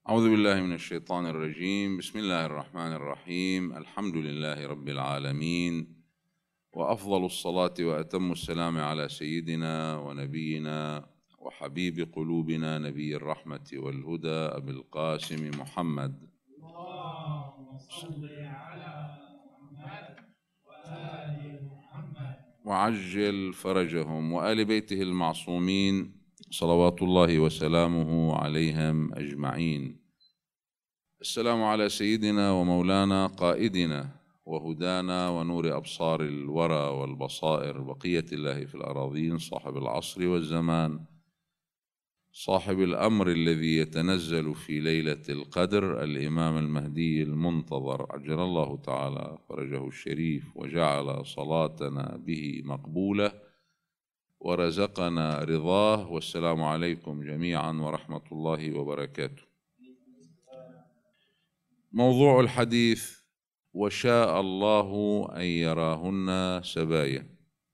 أعوذ بالله من الشيطان الرجيم. بسم الله الرحمن الرحيم. الحمد لله رب العالمين، وأفضل الصلاة وأتم السلام على سيدنا ونبينا وحبيب قلوبنا نبي الرحمة والهدى أبي القاسم محمد. اللهم صل على محمد وآل محمد وعجل فرجهم وآل بيته المعصومين صلوات الله وسلامه عليهم أجمعين. السلام على سيدنا ومولانا قائدنا وهدانا ونور أبصار الورى والبصائر، بقية الله في الأراضين، صاحب العصر والزمان، صاحب الأمر الذي يتنزل في ليلة القدر، الإمام المهدي المنتظر عجل الله تعالى فرجه الشريف، وجعل صلاتنا به مقبولة ورزقنا رضاه. والسلام عليكم جميعا ورحمة الله وبركاته. موضوع الحديث: وشاء الله أن يراهن سبايا.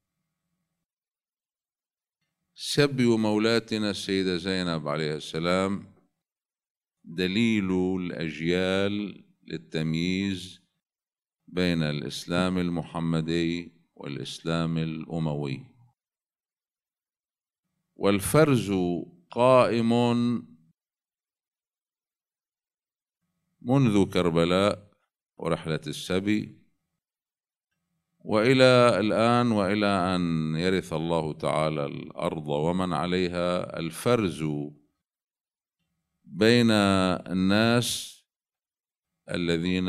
سبي مولاتنا السيدة زينب عليه السلام دليل الأجيال للتمييز بين الإسلام المحمدي والإسلام الأموي، والفرز قائم منذ كربلاء ورحلة السبي وإلى الآن، وإلى أن يرث الله تعالى الأرض ومن عليها. الفرز بين الناس الذين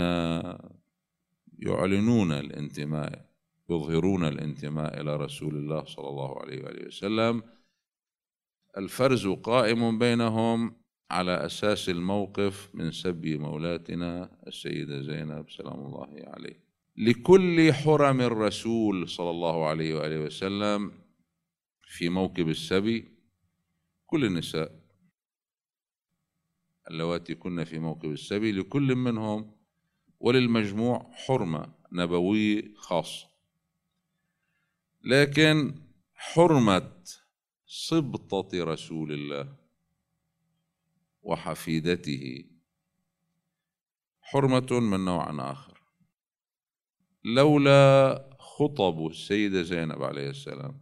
يعلنون الانتماء، يظهرون الانتماء إلى رسول الله صلى الله عليه وآله وسلم، الفرز قائم بينهم على أساس الموقف من سبي مولاتنا السيدة زينب سلام الله عليه. لكل حرم الرسول صلى الله عليه وآله وسلم في موكب السبي، كل النساء اللواتي كن في موكب السبي لكل منهم وللمجموع حرمة نبوية خاصة، لكن حرمة صبطة رسول الله وحفيدته حرمة من نوع آخر. لولا خطب السيدة زينب عليه السلام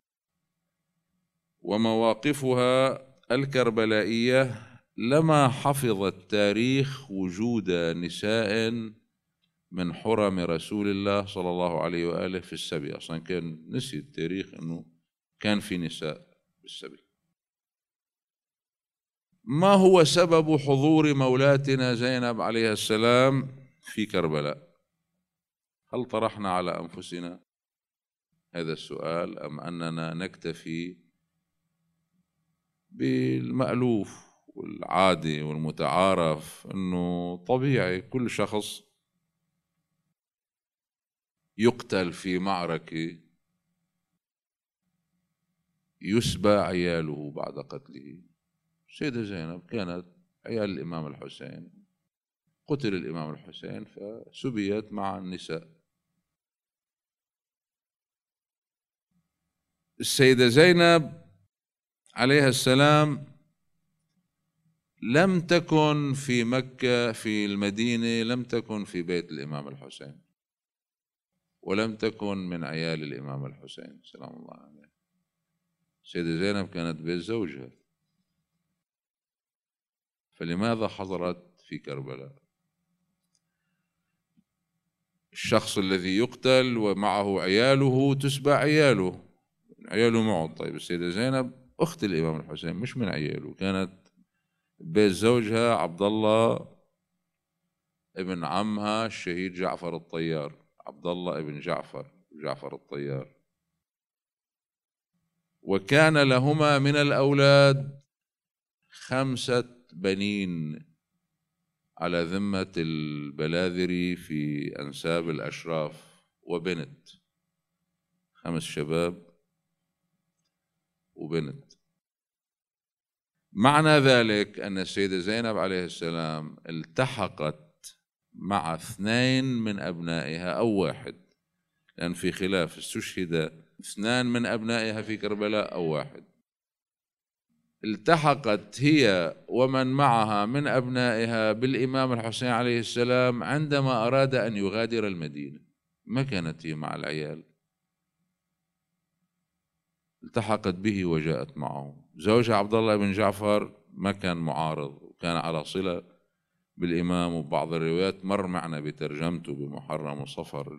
ومواقفها الكربلائية لما حفظ التاريخ وجود نساء من حرم رسول الله صلى الله عليه وآله في السبي. أصلا كان نسي التاريخ أنه كان في نساء بالسبي. ما هو سبب حضور مولاتنا زينب عليه السلام في كربلاء؟ هل طرحنا على أنفسنا هذا السؤال، أم أننا نكتفي بالمألوف والعادي والمتعارف أنه طبيعي كل شخص يقتل في معركة يسبى عياله بعد قتله؟ السيدة زينب كانت عيال الإمام الحسين، قتل الإمام الحسين فسبيت مع النساء. السيدة زينب عليها السلام لم تكن في مكة في المدينة، لم تكن في بيت الإمام الحسين، ولم تكن من عيال الإمام الحسين سلام الله عليه. السيدة زينب كانت بيت زوجها، فلماذا حضرت في كربلاء؟ الشخص الذي يقتل ومعه عياله تسبى عياله معه. طيب السيدة زينب أخت الإمام الحسين مش من عياله، كانت بيت زوجها عبد الله ابن عمها الشهيد جعفر الطيار، عبد الله ابن جعفر الطيار. وكان لهما من الأولاد 5 بنين على ذمة البلاذري في أنساب الأشراف، وبنت، 5 شباب وبنت. معنى ذلك أن السيدة زينب عليه السلام التحقت مع 2 من أبنائها أو 1، لأن في خلاف، استشهد 2 من أبنائها في كربلاء أو 1. التحقت هي ومن معها من أبنائها بالإمام الحسين عليه السلام عندما أراد أن يغادر المدينة. ما كانت هي مع العيال، التحقت به وجاءت معه. زوجها عبد الله بن جعفر ما كان معارض وكان على صلة بالإمام، وبعض الروايات مر معنا بترجمته بمحرم وصفر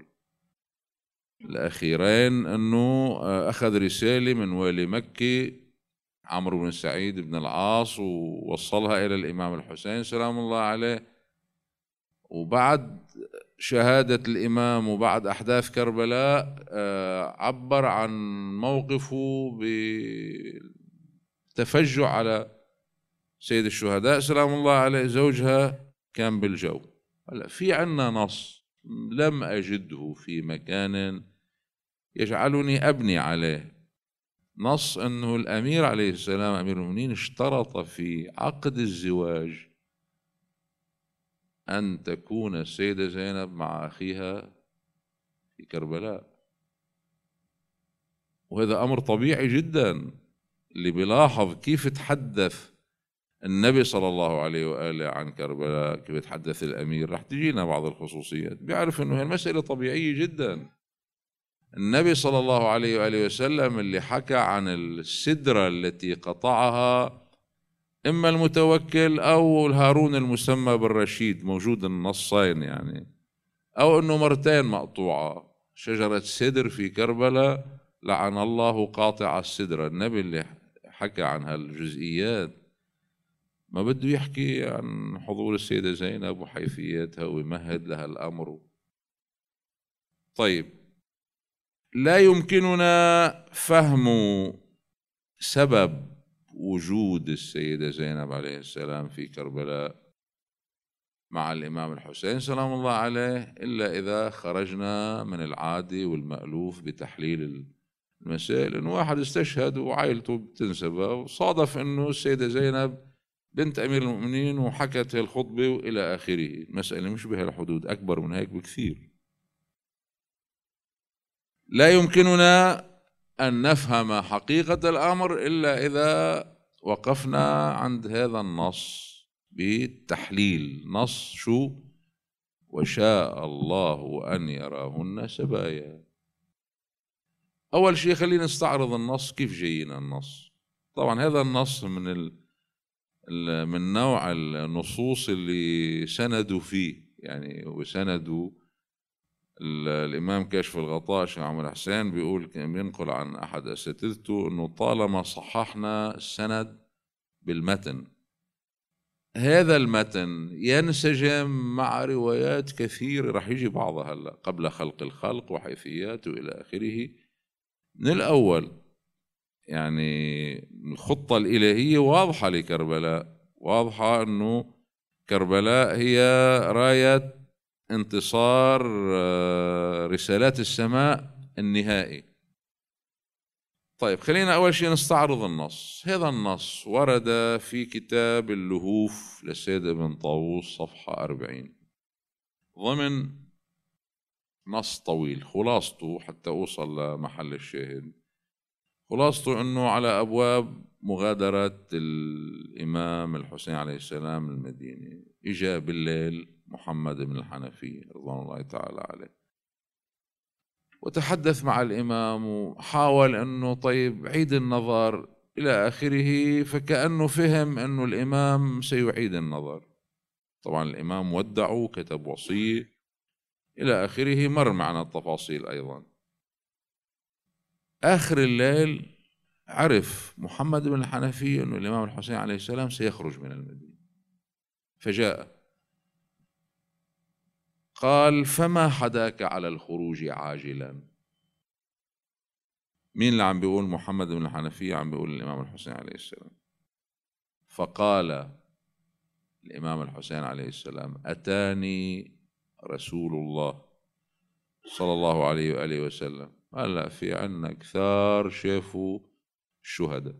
الأخيرين أنه أخذ رسالة من والي مكة عمرو بن سعيد بن العاص ووصلها إلى الإمام الحسين سلام الله عليه. وبعد شهادة الإمام وبعد أحداث كربلاء عبر عن موقفه بتفجع على سيد الشهداء سلام الله عليه. زوجها كان بالجو. هلا في عنا نص لم أجده في مكان يجعلني أبني عليه، نص أنه الأمير عليه السلام أمير المؤمنين اشترط في عقد الزواج أن تكون السيدة زينب مع أخيها في كربلاء. وهذا أمر طبيعي جدا. اللي بيلاحظ كيف تحدث النبي صلى الله عليه وآله عن كربلاء، كيف تحدث الأمير، رح تجينا بعض الخصوصيات، بيعرف أنه هي المسألة طبيعية جدا. النبي صلى الله عليه وآله وسلم اللي حكى عن السدرة التي قطعها إما المتوكل أو الهارون المسمى بالرشيد، موجود النصين يعني، أو أنه مرتين مقطوعة شجرة سدر في كربلاء لعن الله قاطع السدرة. النبي اللي حكى عن هالجزئيات ما بده يحكي عن حضور السيدة زينب وحيثياتها ويمهد لها الأمر. طيب، لا يمكننا فهم سبب وجود السيدة زينب عليه السلام في كربلاء مع الإمام الحسين سلام الله عليه إلا إذا خرجنا من العادي والمألوف بتحليل المسائل. إنه واحد استشهد وعائلته بتنسبه، وصادف إنه السيدة زينب بنت أمير المؤمنين وحكت الخطبة وإلى آخره. المسألة مش بهالحدود، أكبر من هيك بكثير. لا يمكننا أن نفهم حقيقة الأمر إلا إذا وقفنا عند هذا النص بالتحليل. نص شو؟ وشاء الله أن يراهن سبايا. أول شيء خلينا نستعرض النص كيف جاينا النص. طبعا هذا النص من نوع النصوص اللي سندوا فيه، يعني وسندوا الإمام كاشف الغطاء شيخ عمر حسين بيقول، كان بينقل عن أحد أساتذته أنه طالما صححنا السند بالمتن، هذا المتن ينسجم مع روايات كثيرة رح يجي بعضها هلا قبل خلق الخلق وحيثياته إلى آخره من الأول. يعني الخطة الإلهية واضحة لكربلاء، واضحة أنه كربلاء هي راية انتصار رسالات السماء النهائي. طيب، خلينا أول شيء نستعرض النص. هذا النص ورد في كتاب اللهوف للسيد ابن طاووس صفحة 40 ضمن نص طويل. خلاصته حتى أوصل لمحل الشاهد، خلاصته أنه على أبواب مغادرة الإمام الحسين عليه السلام المدينة إجا بالليل محمد بن الحنفية رضوان الله تعالى عليه، وتحدث مع الإمام وحاول أنه طيب عيد النظر إلى آخره، فكأنه فهم أنه الإمام سيعيد النظر. طبعا الإمام ودعه وكتب وصية إلى آخره، مر معنا التفاصيل أيضا. آخر الليل عرف محمد بن الحنفية أنه الإمام الحسين عليه السلام سيخرج من المدينة، فجاء قال: فما حداك على الخروج عاجلا؟ مين اللي عم بيقول؟ محمد بن الحنفية عم بيقول الإمام الحسين عليه السلام. فقال الإمام الحسين عليه السلام: أتاني رسول الله صلى الله عليه وآله وسلم. هلا في عنا كثار شافوا الشهداء.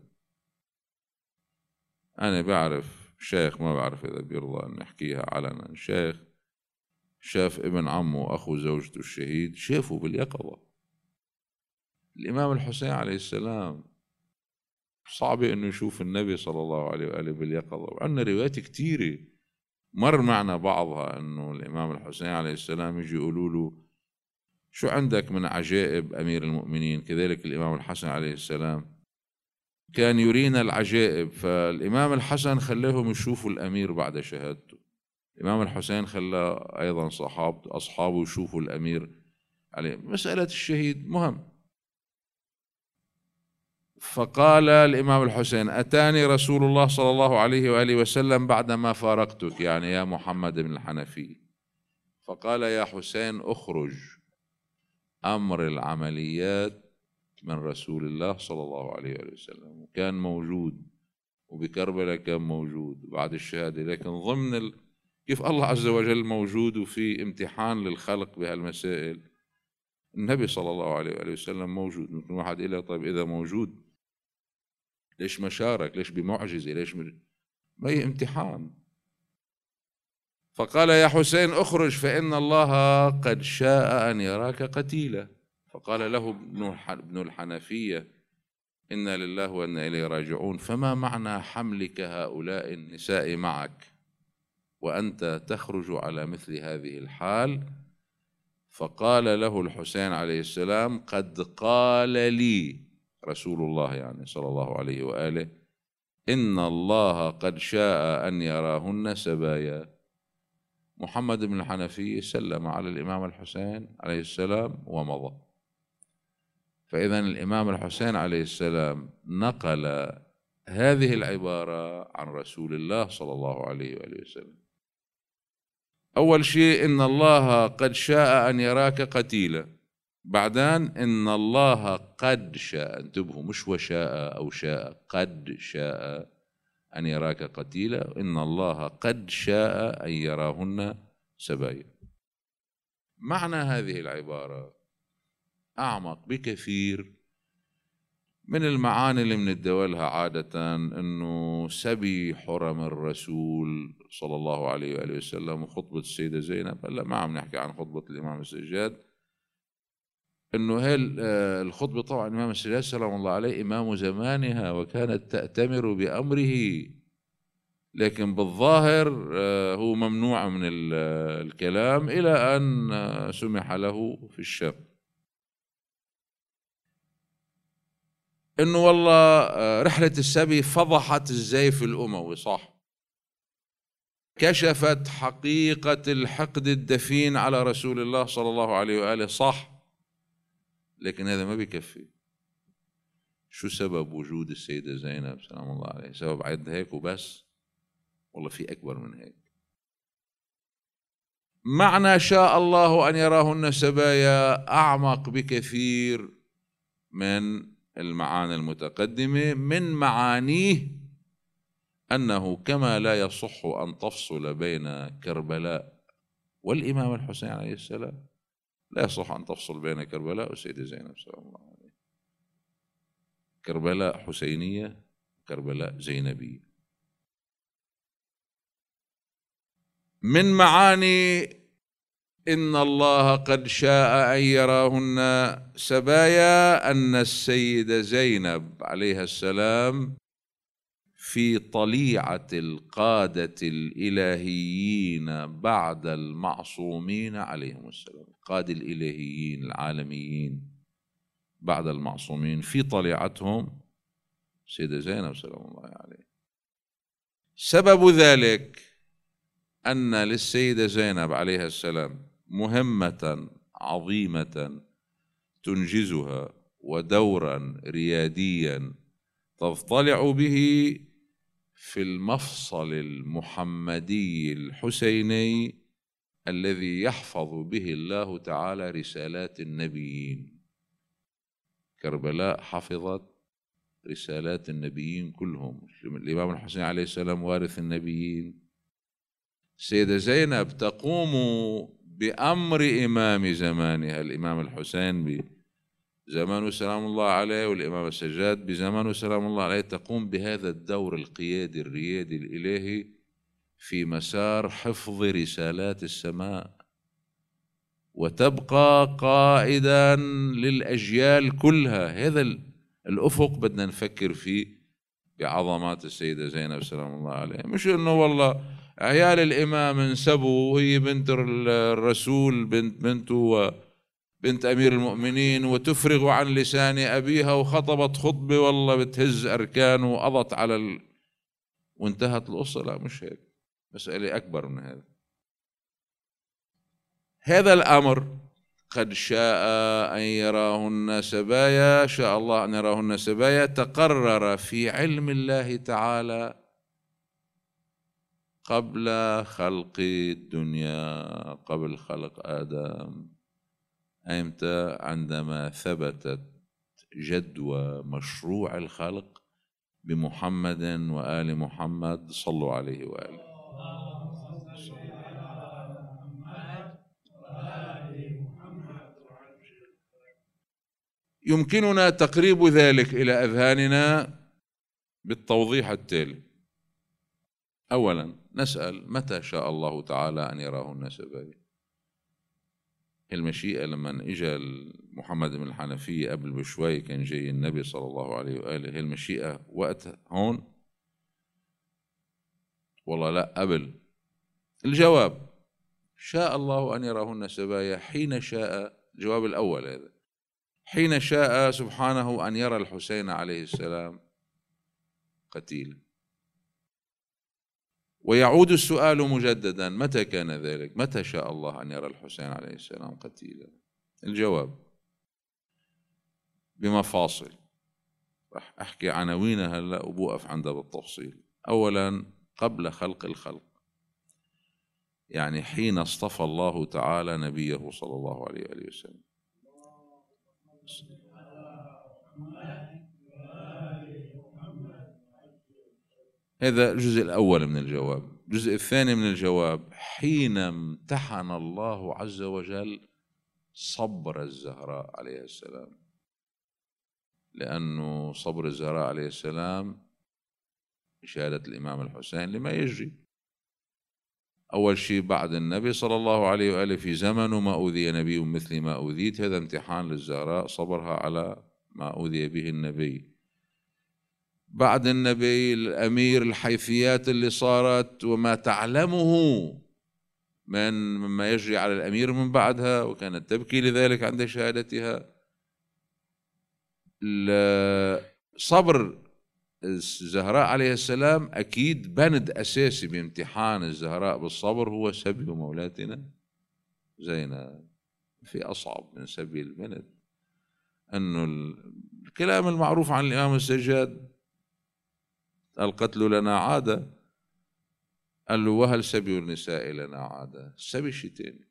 أنا بعرف شيخ، ما بعرف إذا بيرضى أن نحكيها علنا، شيخ شاف ابن عمه وأخو زوجته الشهيد، شافوا باليقظة الإمام الحسين عليه السلام صعب إنه يشوف النبي صلى الله عليه وآله باليقظة. وعندنا روايات كثيرة مر معنا بعضها إنه الإمام الحسين عليه السلام يجي يقولوا له شو عندك من عجائب أمير المؤمنين. كذلك الإمام الحسن عليه السلام كان يرينا العجائب، فالإمام الحسن خلاهم يشوفوا الأمير بعد شهادته، الإمام الحسين خلى أيضا أصحابه يشوفوا الأمير عليه. مسألة الشهيد مهم. فقال الإمام الحسين أتاني رسول الله صلى الله عليه وآله وسلم بعدما فارقتك، يعني يا محمد بن الحنفي، فقال يا حسين أخرج، أمر العمليات من رسول الله صلى الله عليه وآله وسلم. وكان موجود، وبكربلاء كان موجود بعد الشهادة، لكن ضمن كيف الله عز وجل موجود وفي امتحان للخلق بهالمسائل، النبي صلى الله عليه وآله وسلم موجود. ممكن واحد يقول طيب إذا موجود ليش ما شارك؟ ليش بمعجزة؟ ليش ما هي امتحان. فقال يا حسين اخرج فإن الله قد شاء أن يراك قتيلا. فقال له ابن الحنفية إنا لله وإنا إليه راجعون، فما معنى حملك هؤلاء النساء معك وأنت تخرج على مثل هذه الحال؟ فقال له الحسين عليه السلام قد قال لي رسول الله يعني صلى الله عليه وآله إن الله قد شاء أن يراهن سبايا. محمد بن الحنفي سلم على الإمام الحسين عليه السلام ومضى. فإذا الإمام الحسين عليه السلام نقل هذه العبارة عن رسول الله صلى الله عليه وآله وسلم. أول شيء إن الله قد شاء أن يراك قتيلا، بعدين إن الله قد شاء، انتبهوا مش وشاء أو شاء، قد شاء أن يراك قتيلا، إن الله قد شاء أن يراهن سبايا. معنى هذه العبارة أعمق بكثير من المعاني اللي بنتداولها عادة، إنه سبي حرم الرسول صلى الله عليه وآله وسلم وخطبة السيدة زينب. هلا ما عم نحكي عن خطبة الإمام السجاد، إنه هي الخطبة طبعا الإمام السجاد سلام الله عليه إمام زمانها وكانت تأتمر بأمره، لكن بالظاهر هو ممنوع من الكلام إلى أن سمح له في الشام. إنه والله رحلة السبي فضحت الزيف الأموي، صح، كشفت حقيقة الحقد الدفين على رسول الله صلى الله عليه وآله، صح، لكن هذا ما بيكفي. شو سبب وجود السيدة زينب سلام الله عليه؟ سبب عد هيك وبس؟ والله في أكبر من هيك. معنى شاء الله أن يراهن سبايا أعمق بكثير من المعاني المتقدمة. من معانيه أنه كما لا يصح أن تفصل بين كربلاء والإمام الحسين عليه السلام، لا يصح أن تفصل بين كربلاء والسيدة زينب سلام الله عليه. كربلاء حسينية، كربلاء زينبية. من معاني إن الله قد شاء أن يراهن سبايا أن السيدة زينب عليها السلام في طليعة القادة الإلهيين بعد المعصومين عليهم السلام، القادة الإلهيين العالميين بعد المعصومين في طليعتهم سيدة زينب سلام الله عليه. سبب ذلك أن للسيدة زينب عليها السلام مهمة عظيمة تنجزها ودورا رياديا تضطلع به في المفصل المحمدي الحسيني الذي يحفظ به الله تعالى رسالات النبيين. كربلاء حفظت رسالات النبيين كلهم. الإمام الحسين عليه السلام وارث النبيين، السيدة زينب تقوم بأمر إمام زمانها الإمام الحسين بزمانه سلام الله عليه، والإمام السجاد بزمانه سلام الله عليه، تقوم بهذا الدور القيادي الريادي الإلهي في مسار حفظ رسالات السماء، وتبقى قائدا للأجيال كلها. هذا الأفق بدنا نفكر فيه بعظمات السيدة زينب سلام الله عليها. مش إنه والله عيال الإمام انسبوا وهي بنت الرسول بنته بنت أمير المؤمنين وتفرغ عن لسان أبيها وخطبت خطبة والله بتهز أركان وقضت على وانتهت القصة. لا مش هيك، مسألة أكبر من هذا. هذا الأمر قد شاء أن يراهن سبايا، شاء الله أن يراهن سبايا، تقرر في علم الله تعالى قبل خلق الدنيا، قبل خلق آدم. أيمتى؟ عندما ثبتت جدوى مشروع الخلق بمحمد وآل محمد، صلوا عليه وآله. يمكننا تقريب ذلك إلى أذهاننا بالتوضيح التالي. أولا نسأل متى شاء الله تعالى أن يراهن سبايا؟ المشيئة لما اجى محمد بن الحنفية قبل بشوي كان جاي النبي صلى الله عليه وآله، المشيئة وقت هون؟ والله لا، قبل. الجواب شاء الله أن يراهن سبايا حين شاء. الجواب الأول هذا، حين شاء سبحانه أن يرى الحسين عليه السلام قتيلا. ويعود السؤال مجددا، متى كان ذلك؟ متى شاء الله أن يرى الحسين عليه السلام قتيلا؟ الجواب بمفاصل، راح أحكي عناوينها هلا وبوقف عندها بالتفصيل. أولا قبل خلق الخلق، يعني حين اصطفى الله تعالى نبيه صلى الله عليه وآله وسلم. هذا الجزء الأول من الجواب. الجزء الثاني من الجواب، حين امتحن الله عز وجل صبر الزهراء عليه السلام، لأنه صبر الزهراء عليه السلام إشادة الإمام الحسين لما يجري. أول شيء بعد النبي صلى الله عليه وآله في زمنه ما أوذي نبي مثل ما أوذيت، هذا امتحان للزهراء صبرها على ما أوذي به النبي. بعد النبي الأمير، الحيثيات اللي صارت وما تعلمه مما يجري على الأمير من بعدها، وكانت تبكي لذلك عند شهادتها. صبر الزهراء عليه السلام أكيد بند أساسي بامتحان الزهراء بالصبر هو سبي مولاتنا زينب. في أصعب من سبي البنت؟ أنه الكلام المعروف عن الإمام السجاد، القتل لنا عادة، قال له وهل سبي النساء لنا عادة؟ السبي شيء تاني.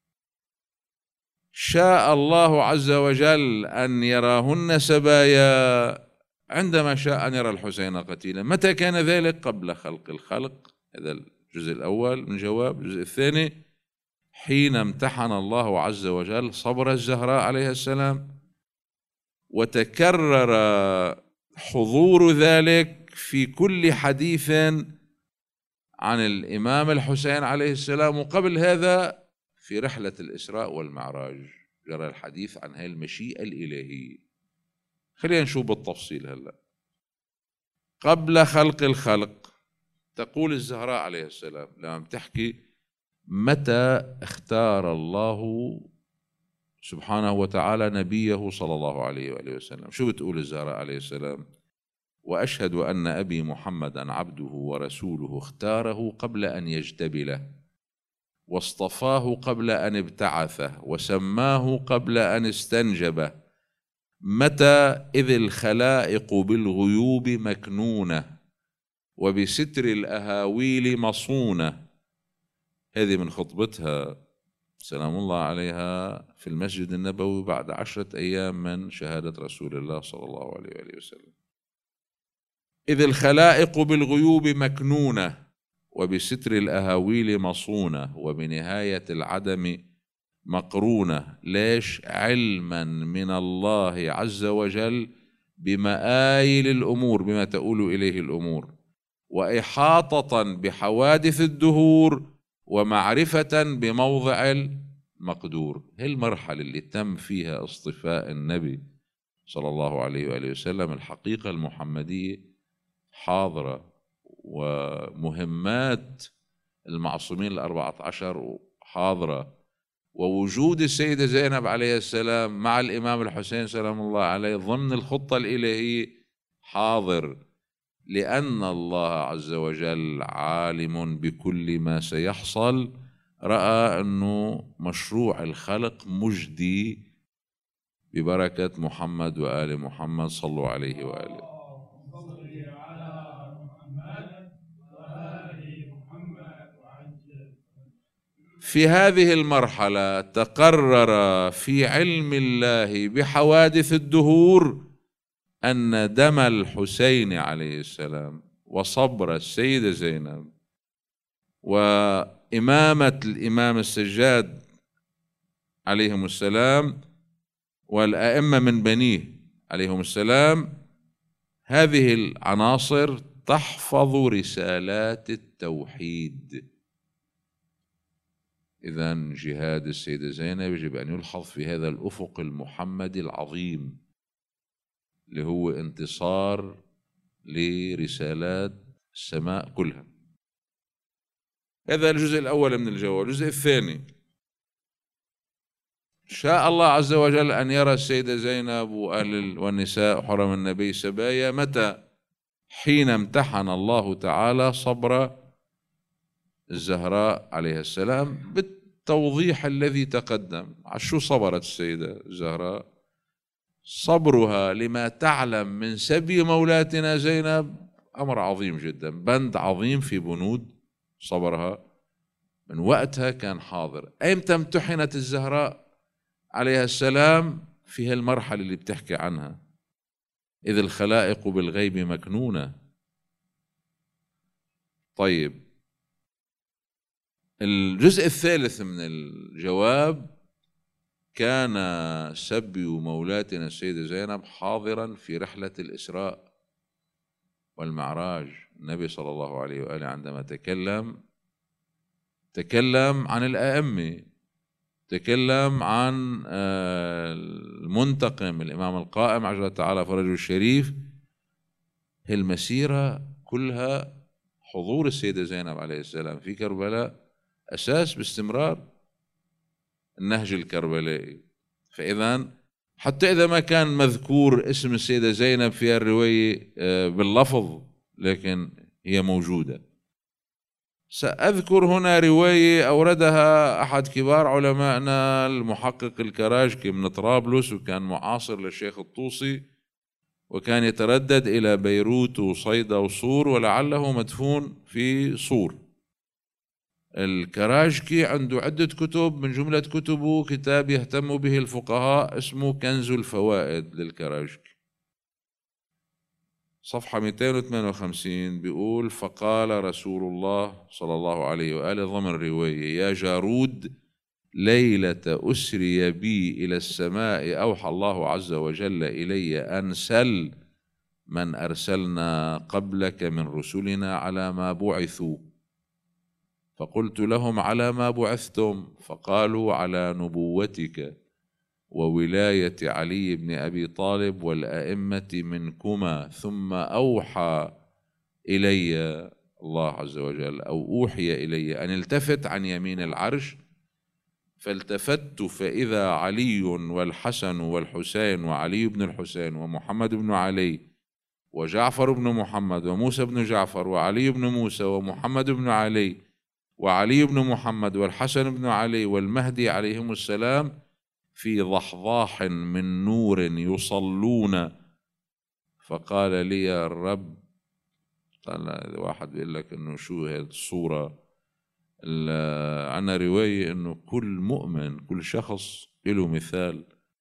شاء الله عز وجل أن يراهن سبايا عندما شاء أن يرى الحسين قتيلا. متى كان ذلك؟ قبل خلق الخلق. هذا الجزء الأول من جواب. الجزء الثاني، حين امتحن الله عز وجل صبر الزهراء عليه السلام، وتكرر حضور ذلك في كل حديث عن الإمام الحسين عليه السلام. وقبل هذا في رحلة الإسراء والمعراج جرى الحديث عن هذه المشيئة الإلهية. خلينا نشوف بالتفصيل هلا. قبل خلق الخلق تقول الزهراء عليه السلام لما بتحكي متى اختار الله سبحانه وتعالى نبيه صلى الله عليه وآله وسلم، شو بتقول الزهراء عليه السلام؟ وأشهد أن أبي محمدا عبده ورسوله اختاره قبل أن يجتبله، واصطفاه قبل أن ابتعثه، وسماه قبل أن استنجبه. متى؟ إذ الخلائق بالغيوب مكنونة، وبستر الأهاويل مصونة. هذه من خطبتها سلام الله عليها في المسجد النبوي بعد 10 أيام من شهادة رسول الله صلى الله عليه وآله وسلم. إذ الخلائق بالغيوب مكنونة، وبستر الأهاويل مصونة، وبنهاية العدم مقرونة. ليش؟ علما من الله عز وجل بمآيل الأمور، بما تؤول إليه الأمور، وإحاطة بحوادث الدهور، ومعرفة بموضع المقدور. هي المرحلة اللي تم فيها اصطفاء النبي صلى الله عليه وآله وسلم. الحقيقة المحمدية حاضرة، ومهمات المعصومين ال14 حاضرة، ووجود السيدة زينب عليه السلام مع الإمام الحسين سلام الله عليه ضمن الخطة الإلهية حاضر، لأن الله عز وجل عالم بكل ما سيحصل، رأى أنه مشروع الخلق مجدي ببركة محمد وآل محمد، صلوا عليه وآله. في هذه المرحلة تقرر في علم الله بحوادث الدهور أن دم الحسين عليه السلام وصبر السيدة زينب وإمامة الإمام السجاد عليهم السلام والأئمة من بنيه عليهم السلام، هذه العناصر تحفظ رسالات التوحيد. إذن جهاد السيدة زينب يجب أن يلحظ في هذا الأفق المحمدي العظيم اللي هو انتصار لرسالات السماء كلها. هذا الجزء الأول من الجواب. الجزء الثاني، شاء الله عز وجل أن يرى السيدة زينب والنساء حرم النبي سبايا متى؟ حين امتحن الله تعالى صبر الزهراء عليه السلام بالتوضيح الذي تقدم. شو صبرت السيدة الزهراء؟ صبرها لما تعلم من سبي مولاتنا زينب أمر عظيم جدا، بند عظيم في بنود صبرها، من وقتها كان حاضر. أيمتى امتحنت الزهراء عليها السلام؟ في هالمرحلة اللي بتحكي عنها، إذ الخلائق بالغيب مكنونة. طيب، الجزء الثالث من الجواب، كان سبي مولاتنا السيدة زينب حاضرا في رحلة الإسراء والمعراج. النبي صلى الله عليه وآله عندما تكلم عن الأئمة، تكلم عن المنتقم الإمام القائم عجل تعالى فرجه الشريف. المسيرة كلها حضور السيدة زينب عليه السلام في كربلاء أساس باستمرار النهج الكربلائي. فإذا حتى إذا ما كان مذكور اسم السيدة زينب في الرواية باللفظ، لكن هي موجودة. سأذكر هنا رواية أوردها أحد كبار علمائنا المحقق الكراجكي من طرابلس، وكان معاصر للشيخ الطوسي، وكان يتردد إلى بيروت وصيدا وصور، ولعله مدفون في صور. الكراجكي عنده عدة كتب، من جملة كتبه كتاب يهتم به الفقهاء اسمه كنز الفوائد للكراجكي، صفحة 258 بيقول: فقال رسول الله صلى الله عليه وآله ضمن رواية: يا جارود، ليلة أسري بي إلى السماء أوحى الله عز وجل إلي أن سل من أرسلنا قبلك من رسلنا على ما بعثوا. فقلت لهم: على ما بعثتم؟ فقالوا: على نبوتك وولاية علي بن أبي طالب والأئمة منكما. ثم أوحى إلي الله عز وجل، أو أوحي إلي، أن التفت عن يمين العرش، فالتفت فإذا علي والحسن والحسين وعلي بن الحسين ومحمد بن علي وجعفر بن محمد وموسى بن جعفر وعلي بن موسى ومحمد بن علي وعلي بن محمد والحسن بن علي والمهدي عليهم السلام في ضحضاح من نور يصلون. فقال لي يا الرب، طلع واحد بيقول لك انه شو هذه الصورة. عنا رواية انه كل مؤمن، كل شخص له مثال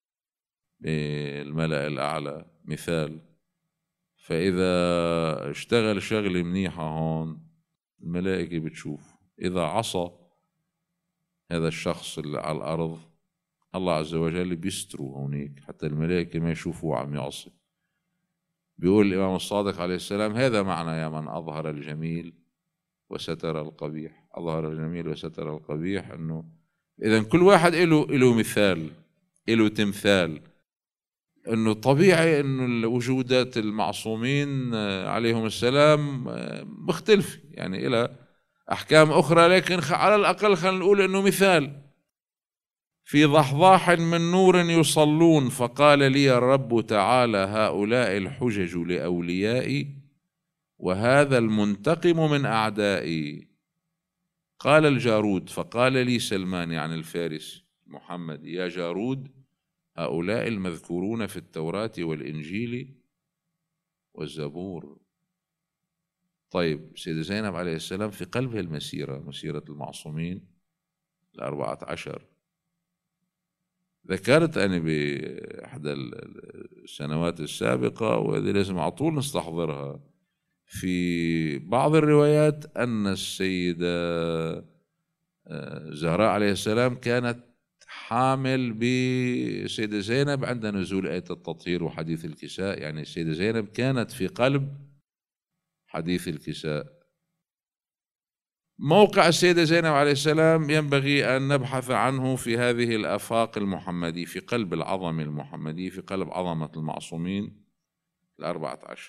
بالملأ الأعلى، مثال. فإذا اشتغل شغلة منيحة هون الملائكة بتشوف، إذا عصى هذا الشخص اللي على الأرض الله عز وجل بيستروا هونيك حتى الملائكة ما يشوفوا عم يعصي. بيقول الإمام الصادق عليه السلام: هذا معنى يا من أظهر الجميل وستر القبيح. أظهر الجميل وستر القبيح، إنه إذا كل واحد له مثال، له تمثال. أنه طبيعي أنه وجودات المعصومين عليهم السلام مختلفة، يعني إلى أحكام أخرى، لكن على الأقل خلينا نقول أنه مثال: في ضحضاح من نور يصلون فقال لي الرب تعالى هؤلاء الحجج لأوليائي وهذا المنتقم من أعدائي. قال الجارود فقال لي سلمان يعني الفارس محمد: يا جارود، هؤلاء المذكورون في التوراة والإنجيل والزبور. طيب، سيدة زينب عليه السلام في قلب المسيرة، مسيرة المعصومين 14، ذكرت أنا بإحدى السنوات السابقة، وهذه لازم على طول نستحضرها، في بعض الروايات أن السيدة زهراء عليه السلام كانت حامل بسيدة زينب عند نزول آية التطهير وحديث الكساء، يعني السيدة زينب كانت في قلب حديث الكساء. موقع السيدة زينب عليه السلام ينبغي أن نبحث عنه في هذه الآفاق المحمدية، في قلب العظمة المحمدية، في قلب عظمة المعصومين 14.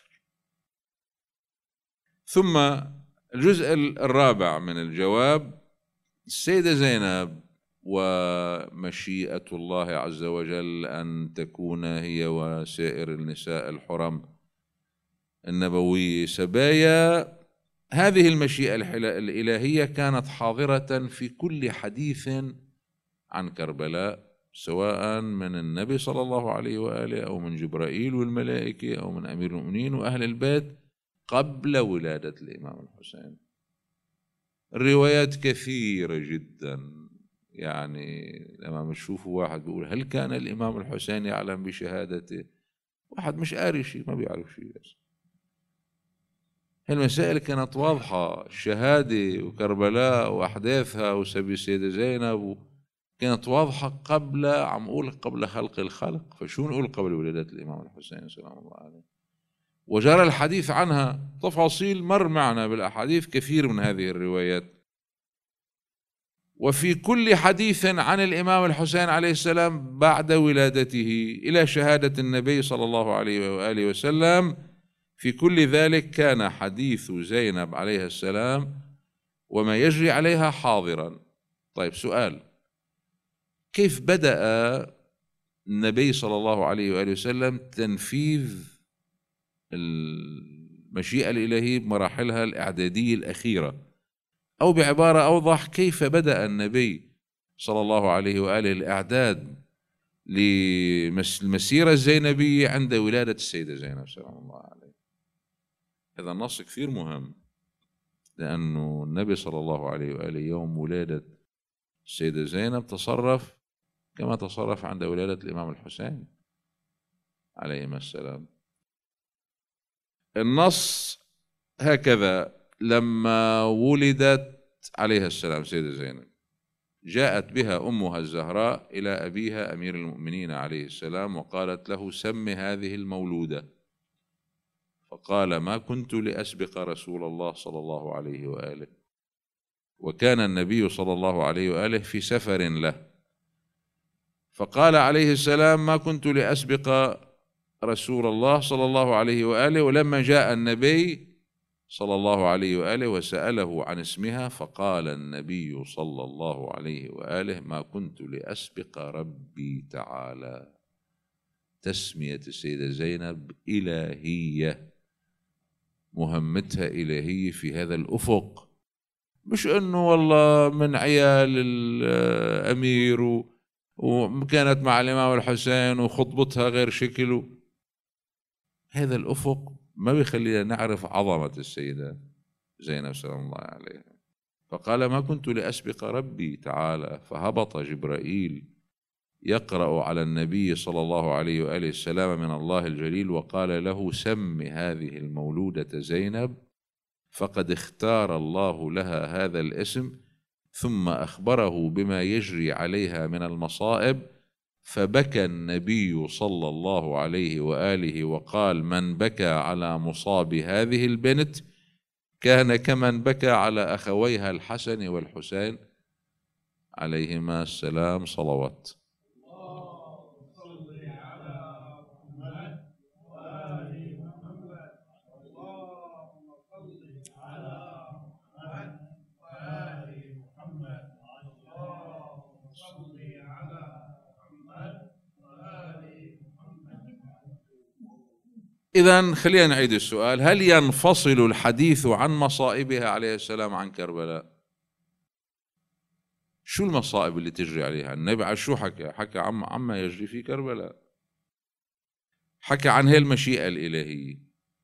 ثم الجزء الرابع من الجواب: السيدة زينب ومشيئة الله عز وجل أن تكون هي وسائر النساء الحرم النبوي سبايا، هذه المشيئة الإلهية كانت حاضرة في كل حديث عن كربلاء، سواء من النبي صلى الله عليه وآله أو من جبرائيل والملائكة أو من أمير المؤمنين وأهل البيت قبل ولادة الإمام الحسين. الروايات كثيرة جدا، يعني لما بنشوفوا واحد بيقول هل كان الإمام الحسين يعلم بشهادته، واحد مش قاري شيء، ما بيعرف شيء. بس المسائل كانت واضحة، الشهادة وكربلاء وأحداثها وسبي السيدة زينب كانت واضحة قبل، عم أقول قبل خلق الخلق، فشو نقول قبل ولادة الإمام الحسين سلام الله عليه. وجرى الحديث عنها تفاصيل مر معنا بالأحاديث كثير من هذه الروايات. وفي كل حديث عن الإمام الحسين عليه السلام بعد ولادته إلى شهادة النبي صلى الله عليه وآله وسلم، في كل ذلك كان حديث زينب عليه السلام وما يجري عليها حاضرا. طيب، سؤال: كيف بدأ النبي صلى الله عليه وآله وسلم تنفيذ المشيئة الإلهية بمراحلها الإعدادية الأخيرة؟ أو بعبارة أوضح، كيف بدأ النبي صلى الله عليه وآله الإعداد للمسيرة الزينبية عند ولادة السيدة زينب سلام الله عليه؟ هذا النص كثير مهم، لأنه النبي صلى الله عليه وآله يوم ولادة السيدة زينب تصرف كما تصرف عند ولادة الإمام الحسين عليهما السلام. النص هكذا: لما ولدت عليها السلام سيدة زينب جاءت بها أمها الزهراء إلى أبيها أمير المؤمنين عليه السلام وقالت له: سم هذه المولودة. فقال: ما كنت لأسبق رسول الله صلى الله عليه وآله، وكان النبي صلى الله عليه وآله في سفر له. فقال عليه السلام: ما كنت لأسبق رسول الله صلى الله عليه وآله. ولما جاء النبي صلى الله عليه وآله وسأله عن اسمها فقال النبي صلى الله عليه وآله: ما كنت لأسبق ربي تعالى. تسمية السيدة زينب إلهية، مهمتها إلهية في هذا الأفق، مش أنه والله من عيال الأمير وكانت مع الإمام الحسين وخطبتها غير شكل. هذا الأفق ما بيخلينا نعرف عظمة السيدة زينب سلام الله عليها. فقال: ما كنت لأسبق ربي تعالى. فهبط جبرائيل يقرأ على النبي صلى الله عليه وآله السلام من الله الجليل وقال له: سم هذه المولودة زينب، فقد اختار الله لها هذا الاسم. ثم أخبره بما يجري عليها من المصائب، فبكى النبي صلى الله عليه وآله وقال: من بكى على مصاب هذه البنت كان كمن بكى على أخويها الحسن والحسين عليهما السلام صلوات. إذن خلينا نعيد السؤال: هل ينفصل الحديث عن مصائبها عليه السلام عن كربلاء؟ شو المصائب اللي تجري عليها؟ النبي على شو حكى؟ حكى عما يجري في كربلاء، حكى عن هي المشيئة الإلهية.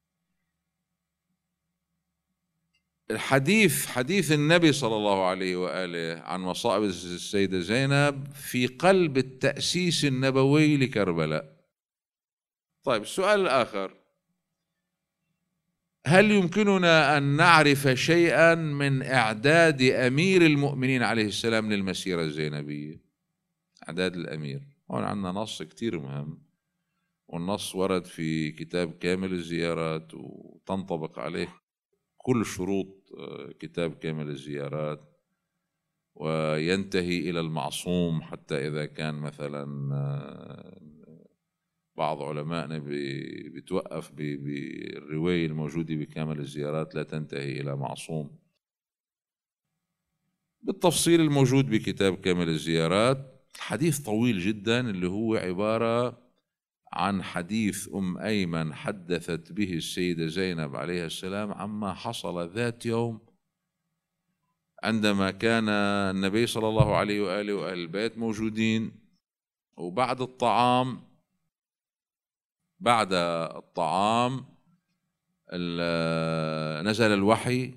حديث النبي صلى الله عليه وآله عن مصائب السيدة زينب في قلب التأسيس النبوي لكربلاء. طيب السؤال الآخر: هل يمكننا أن نعرف شيئا من إعداد أمير المؤمنين عليه السلام للمسيرة الزينبية؟ إعداد الأمير، هون عندنا نص كتير مهم، والنص ورد في كتاب كامل الزيارات، وتنطبق عليه كل شروط كتاب كامل الزيارات، وينتهي إلى المعصوم، حتى إذا كان مثلا بعض علمائنا بتوقف بالرواية الموجودة بكامل الزيارات لا تنتهي إلى معصوم، بالتفصيل الموجود بكتاب كامل الزيارات. حديث طويل جدا اللي هو عبارة عن حديث أيمن حدثت به السيدة زينب عليه السلام عما حصل ذات يوم عندما كان النبي صلى الله عليه وآله وأهل البيت موجودين، وبعد الطعام نزل الوحي،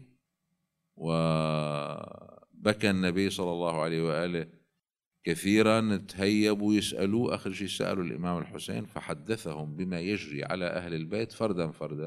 وبكى النبي صلى الله عليه وآله كثيرا، تهيبوا يسألوه، آخر شيء سألوا الإمام الحسين فحدثهم بما يجري على أهل البيت فردا فردا.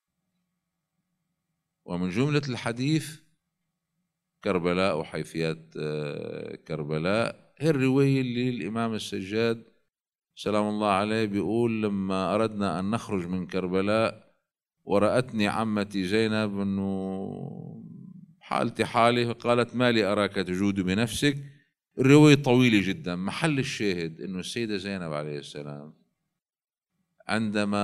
ومن جملة الحديث كربلاء وحيثيات كربلاء، هي الرواية اللي الإمام السجاد سلام الله عليه بيقول: لما أردنا أن نخرج من كربلاء ورأتني عمتي زينب أنه حالتي حالي، قالت: ما لي أراك تجود بنفسك. الرواية طويلة جدا. محل الشاهد أنه السيدة زينب عليه السلام عندما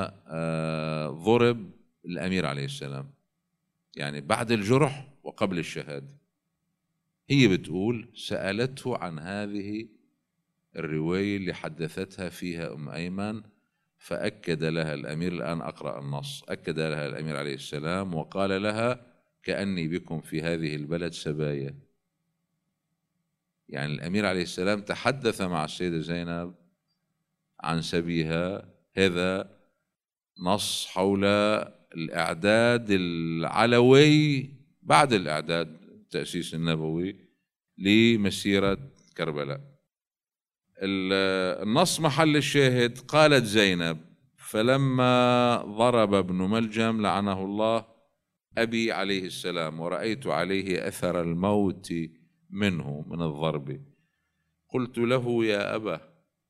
ضرب الأمير عليه السلام، يعني بعد الجرح وقبل الشهادة، هي بتقول سألته عن هذه الرواية اللي حدثتها فيها أيمن، فأكد لها الأمير، الآن أقرأ النص، أكد لها الأمير عليه السلام وقال لها: كأني بكم في هذه البلد سبايا. يعني الأمير عليه السلام تحدث مع السيدة زينب عن سبيها. هذا نص حول الإعداد العلوي بعد الإعداد التأسيس النبوي لمسيرة كربلاء. النص محل الشاهد: قالت زينب: فلما ضرب ابن ملجم لعنه الله أبي عليه السلام ورأيت عليه أثر الموت منه من الضرب، قلت له: يا أبا،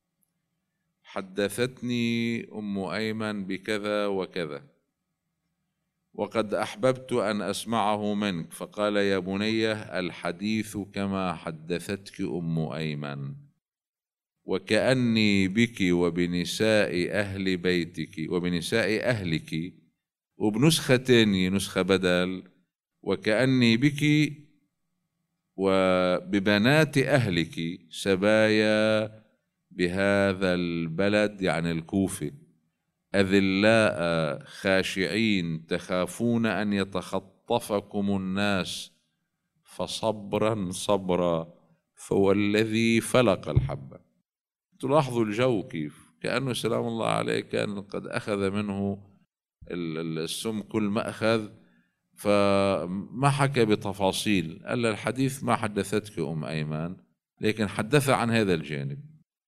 حدثتني أيمن بكذا وكذا، وقد أحببت أن أسمعه منك. فقال: يا بني، الحديث كما حدثتك أيمن، وكأني بك وبنساء أهل بيتك وبنساء أهلك. وبنسخة تانية، نسخة بدل: وكأني بك وببنات أهلك سبايا بهذا البلد، يعني الكوفة، أذلاء خاشعين تخافون أن يتخطفكم الناس، فصبرا صبرا، فوالذي فلق الحبة. تلاحظوا الجو كيف كأنه سلام الله عليه كان قد أخذ منه السم كل ما أخذ، فما حكى بتفاصيل. قال الحديث ما حدثتك أيمن، لكن حدث عن هذا الجانب.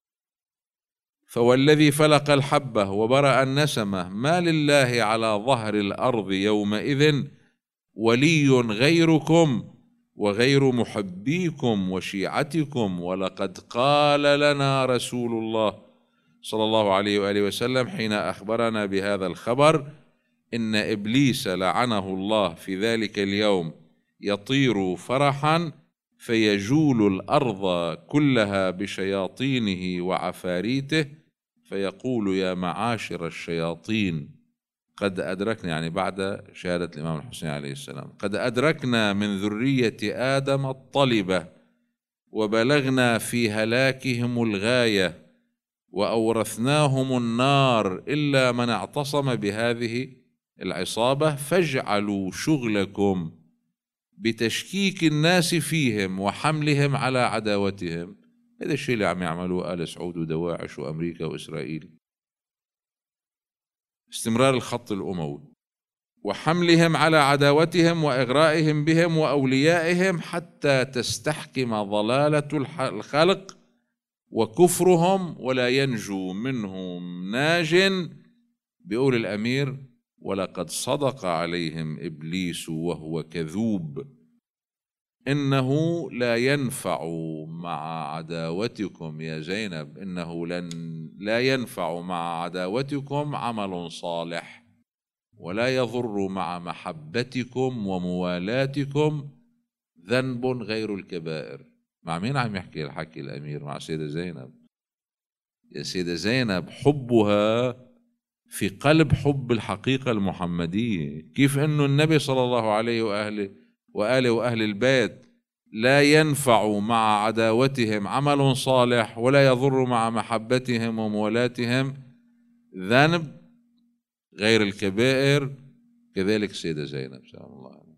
فوالذي فلق الحبة وبرأ النسمة، ما لله على ظهر الأرض يومئذ ولي غيركم وغير محبيكم وشيعتكم، ولقد قال لنا رسول الله صلى الله عليه وآله وسلم حين أخبرنا بهذا الخبر: إن إبليس لعنه الله في ذلك اليوم يطير فرحا فيجول الأرض كلها بشياطينه وعفاريته، فيقول: يا معاشر الشياطين، قد أدركنا، يعني بعد شهادة الإمام الحسين عليه السلام، قد أدركنا من ذرية آدم الطلبة وبلغنا في هلاكهم الغاية، وأورثناهم النار إلا من اعتصم بهذه العصابة فاجعلوا شغلكم بتشكيك الناس فيهم وحملهم على عداوتهم. هذا الشيء اللي عم يعملوه آل سعود ودواعش وأمريكا وإسرائيل، استمرار الخط الأموي وحملهم على عداوتهم وإغرائهم بهم وأوليائهم حتى تستحكم ضلالة الخلق وكفرهم ولا ينجو منهم ناج. بيقول الأمير: ولقد صدق عليهم إبليس وهو كذوب، إنه لا ينفع مع عداوتكم يا زينب، إنه لا ينفع مع عداوتكم عمل صالح، ولا يضر مع محبتكم وموالاتكم ذنب غير الكبائر. مع مين عم يحكي الحكي الأمير؟ مع سيدة زينب. يا سيدة زينب حبها في قلب حب الحقيقة المحمدية. كيف أنه النبي صلى الله عليه وآله وأهل البيت لا ينفع مع عداوتهم عمل صالح ولا يضر مع محبتهم وموالاتهم ذنب غير الكبائر، كذلك سيدة زينب سلام الله عليها.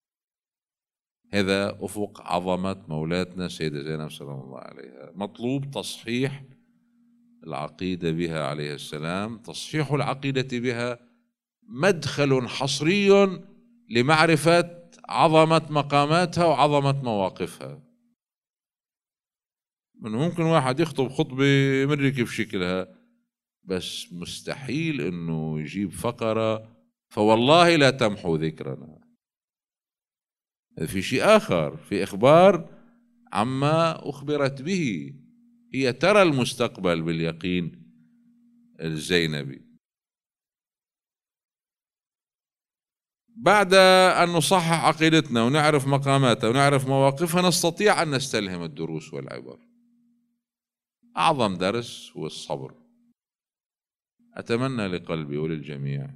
هذا أفق عظمة مولاتنا سيدة زينب سلام الله عليها. مطلوب تصحيح العقيدة بها عليه السلام. تصحيح العقيدة بها مدخل حصري لمعرفة عظمة مقاماتها وعظمة مواقفها. من ممكن واحد يخطب خطبة مري كيف شكلها، بس مستحيل انه يجيب فقرة فوالله لا تمحو ذكرنا. في شيء آخر، في إخبار عما أخبرت به. هي ترى المستقبل باليقين الزينبي. بعد أن نصحح عقيدتنا ونعرف مقاماتها ونعرف مواقفها نستطيع أن نستلهم الدروس والعبر. أعظم درس هو الصبر. أتمنى لقلبي وللجميع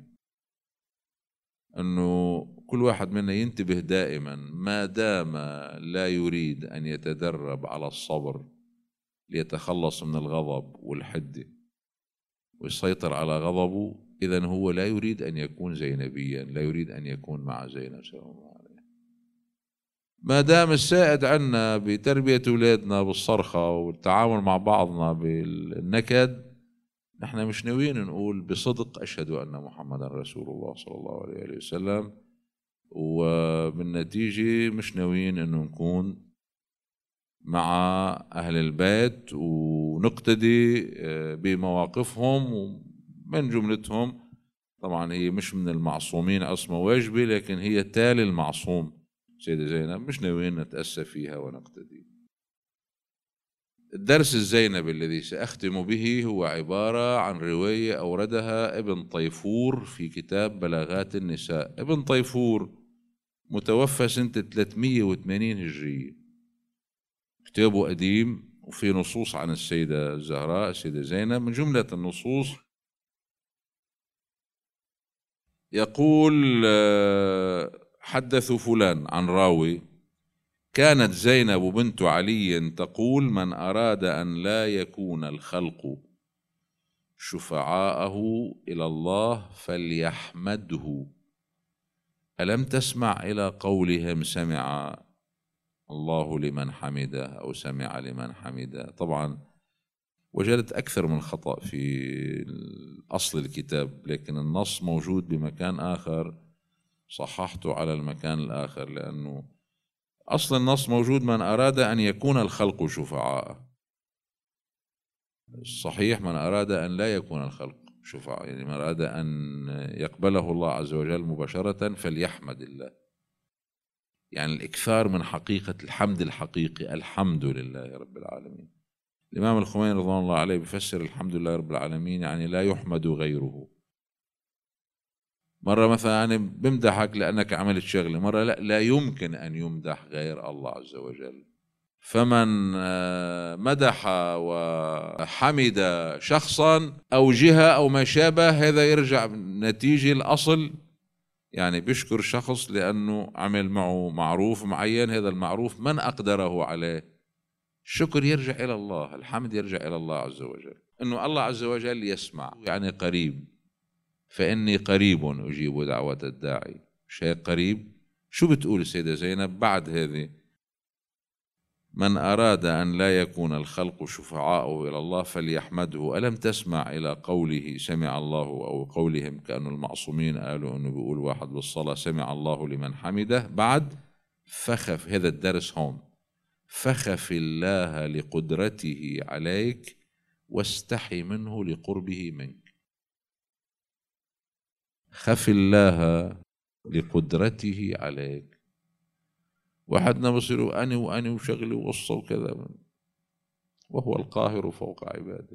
أنه كل واحد منا ينتبه دائما، ما دام لا يريد أن يتدرب على الصبر ليتخلص من الغضب والحدة ويسيطر على غضبه، إذن هو لا يريد أن يكون زينبيا، لا يريد أن يكون مع زينب سلام الله عليه. ما دام السائد عنا بتربية أولادنا بالصرخة والتعامل مع بعضنا بالنكد، نحن مش ناويين نقول بصدق أشهد أن محمدا رسول الله صلى الله عليه وسلم، وبالنتيجة مش ناويين أنه نكون مع أهل البيت ونقتدي بمواقفهم. ومن جملتهم طبعا هي مش من المعصومين عصمة واجبة، لكن هي تالي المعصوم سيدة زينب، مش ناويين نتأسى فيها ونقتدي. الدرس الزينبي الذي سأختم به هو عبارة عن رواية أوردها ابن طيفور في كتاب بلاغات النساء. ابن طيفور متوفى سنة 380 هجرية، كتابه قديم وفي نصوص عن السيدة الزهراء السيدة زينب. من جملة النصوص يقول: حدثوا فلان عن راوي: كانت زينب بنت علي تقول: من أراد أن لا يكون الخلق شفعاءه إلى الله فليحمده. ألم تسمع إلى قولهم سمع الله لمن حمده أو سمع لمن حمده؟ طبعا وجدت أكثر من خطأ في أصل الكتاب، لكن النص موجود بمكان آخر صححته على المكان الآخر، لأنه أصل النص موجود: من أراد أن يكون الخلق شفعاء. الصحيح من أراد أن لا يكون الخلق شفعاء، يعني من أراد أن يقبله الله عز وجل مباشرة فليحمد الله، يعني الإكثار من حقيقة الحمد الحقيقي، الحمد لله رب العالمين. الإمام الخميني رضوان الله عليه بفسر الحمد لله رب العالمين يعني لا يحمد غيره. مرة مثلا يعني بمدحك لأنك عملت شغلة، مرة لا يمكن أن يمدح غير الله عز وجل. فمن مدح وحمد شخصا أو جهة أو ما شابه، هذا يرجع نتيجة الأصل، يعني بيشكر شخص لأنه عمل معه معروف معين، هذا المعروف من أقدره عليه الشكر يرجع إلى الله، الحمد يرجع إلى الله عز وجل، إنه الله عز وجل يسمع، يعني قريب. فإني قريب أجيب دعوة الداعي، مش هيك قريب؟ شو بتقول السيدة زينب بعد هذه؟ من أراد أن لا يكون الخلق شفعاؤه إلى الله فليحمده. ألم تسمع إلى قوله سمع الله، أو قولهم كأنه المعصومين قالوا أنه بيقول واحد بالصلاة سمع الله لمن حمده. بعد فخف، هذا الدرس هون، فخف الله لقدرته عليك واستحي منه لقربه منك. خف الله لقدرته عليك. واحدنا بصيروا أنا وأنا وشغلي وقصة وكذا، وهو القاهر فوق عباده.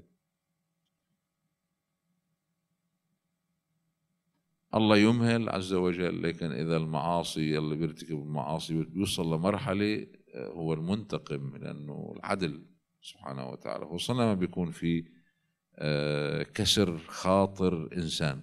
الله يمهل عز وجل، لكن إذا المعاصي اللي بيرتكب المعاصي بيوصل لمرحلة هو المنتقم، لأنه العدل سبحانه وتعالى، خصوصا لما بيكون في كسر خاطر إنسان.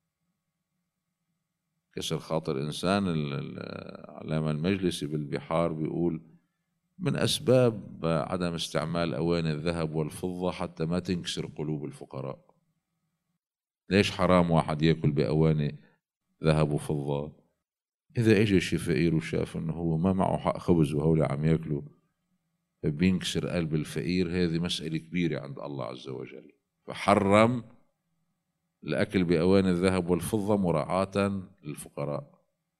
كسر خاطر إنسان، العلامة المجلسي بالبحار بيقول من أسباب عدم استعمال أواني الذهب والفضة حتى ما تنكسر قلوب الفقراء. ليش حرام واحد يأكل بأواني ذهب وفضة؟ إذا إجا شي فقير وشاف إنه هو ما معه حق خبز وهولا عم يأكلوا بينكسر قلب الفقير، هذه مسألة كبيرة عند الله عز وجل، فحرم الأكل بأواني الذهب والفضة مراعاة للفقراء.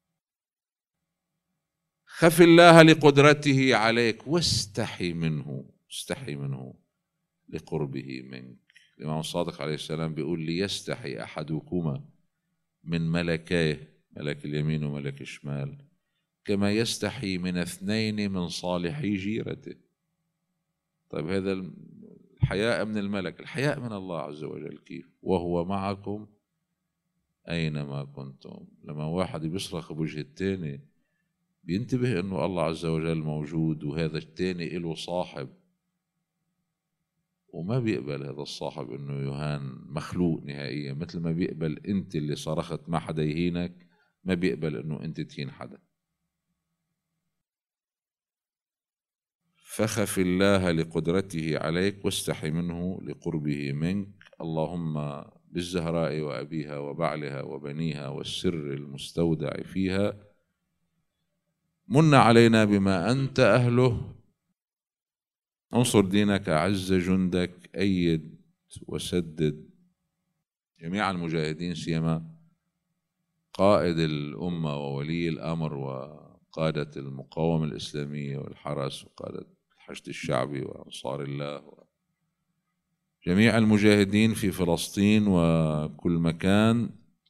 خف الله لقدرته عليك واستحي منه، استحي منه لقربه منك. الإمام الصادق عليه السلام بيقول ليستحي أحدكما من ملكيه، ملك اليمين وملك الشمال، كما يستحي من اثنين من صالحي جيرته. طيب هذا الحياء من الملك، الحياء من الله عز وجل كيف؟ وهو معكم أينما كنتم. لما واحد بيصرخ بوجه التاني بينتبه إنه الله عز وجل موجود، وهذا التاني إله صاحب، وما بيقبل هذا الصاحب إنه يهان مخلوق نهائيا، مثل ما بيقبل أنت اللي صرخت ما حدا يهينك، ما بيقبل إنه أنت تهين حدا. فخف الله لقدرته عليك واستحي منه لقربه منك. اللهم بالزهراء وأبيها وبعلها وبنيها والسر المستودع فيها من علينا بما أنت أهله، انصر دينك أعز جندك، أيد وسدد جميع المجاهدين، سيما قائد الأمة وولي الأمر وقادة المقاومة الإسلامية والحرس وقادة الحشد الشعبي وأنصار الله وجميع المجاهدين في فلسطين وكل مكان،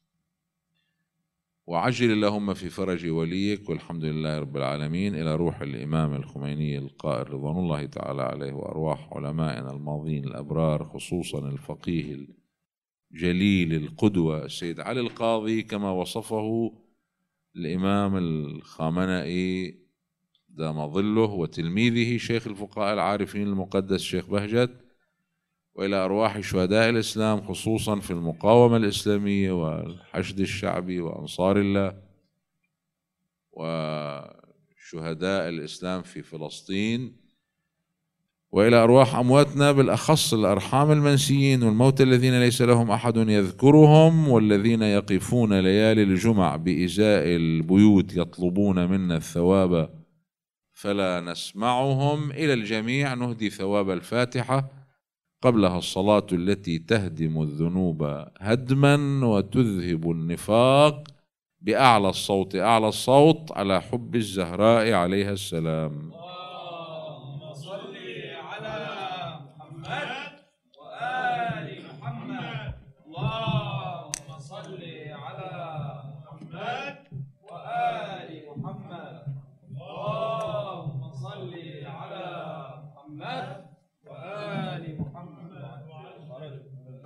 وعجل اللهم في فرج وليك. والحمد لله رب العالمين. إلى روح الإمام الخميني القائل رضوان الله تعالى عليه، وأرواح علمائنا الماضين الأبرار، خصوصا الفقيه الجليل القدوة السيد علي القاضي كما وصفه الإمام الخامنئي دام ظله، وتلميذه شيخ الفقهاء العارفين المقدس شيخ بهجت، وإلى أرواح شهداء الإسلام خصوصا في المقاومة الإسلامية والحشد الشعبي وأنصار الله وشهداء الإسلام في فلسطين، وإلى أرواح أمواتنا بالأخص الأرحام المنسيين والموتى الذين ليس لهم أحد يذكرهم، والذين يقفون ليالي الجمع بإزاء البيوت يطلبون منا الثواب فلا نسمعهم. إلى الجميع نهدي ثواب الفاتحة قبلها الصلاة التي تهدم الذنوب هدما وتذهب النفاق بأعلى الصوت، أعلى الصوت على حب الزهراء عليها السلام.